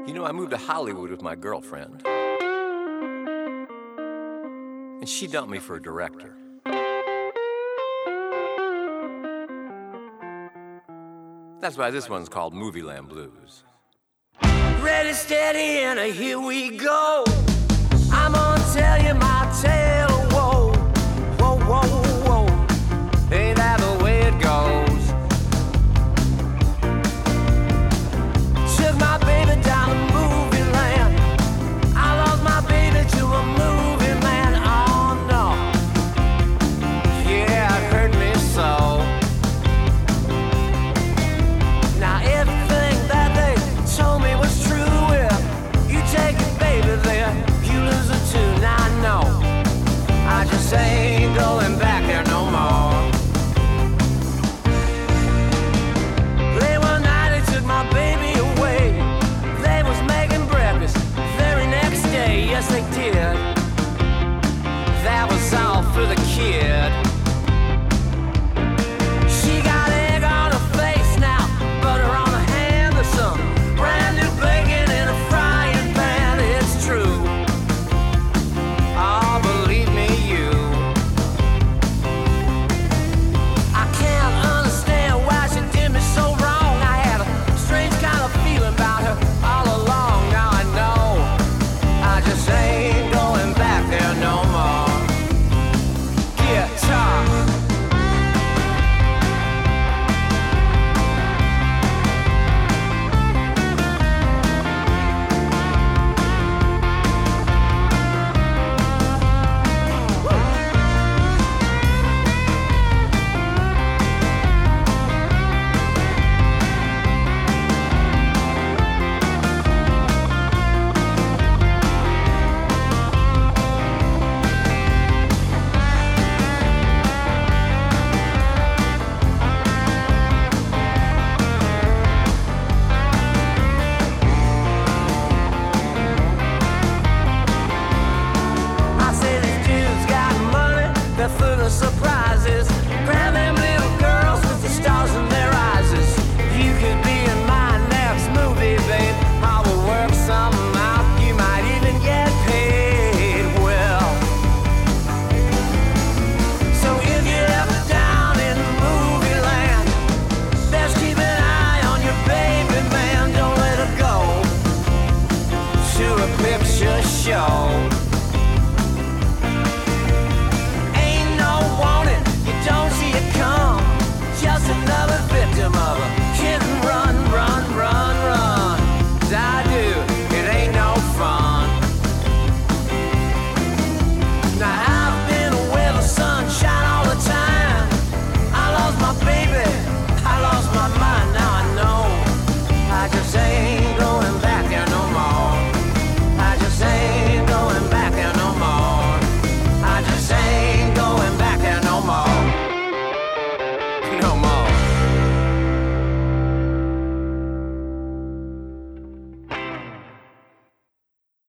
You know, I moved to Hollywood with my girlfriend, and she dumped me for a director. That's why this one's called Movieland Blues. Ready, steady, and here we go. I'm gonna tell you my tale. Whoa, whoa, whoa, whoa. Ain't that the way it goes? Took my baby down to movie land. I lost my baby to a movie man. Oh no, yeah, it hurt me so. Now everything that they told me was true. Well, you take it, baby, there, you lose it too. Now I know I just ain't going back there no more. Late one night they took my baby away. They was making breakfast very next day. Yes, they did. That was all for the kid. She got egg on her face now, butter on her hand, there's some brand new bacon in a frying pan. It's true. Oh, believe me, you. I can't understand why she did me so wrong. I had a strange kind of feeling about her all along. Now I know I just ain't going back there no more. Guitar. I say these dudes got money, they're full of surprises. Grab them little girls with the stars in their eyes. You could be in my next movie, babe. I will work something out, you might even get paid well. So if you're ever down in movie land, best keep an eye on your baby, man. Don't let her go to a picture show.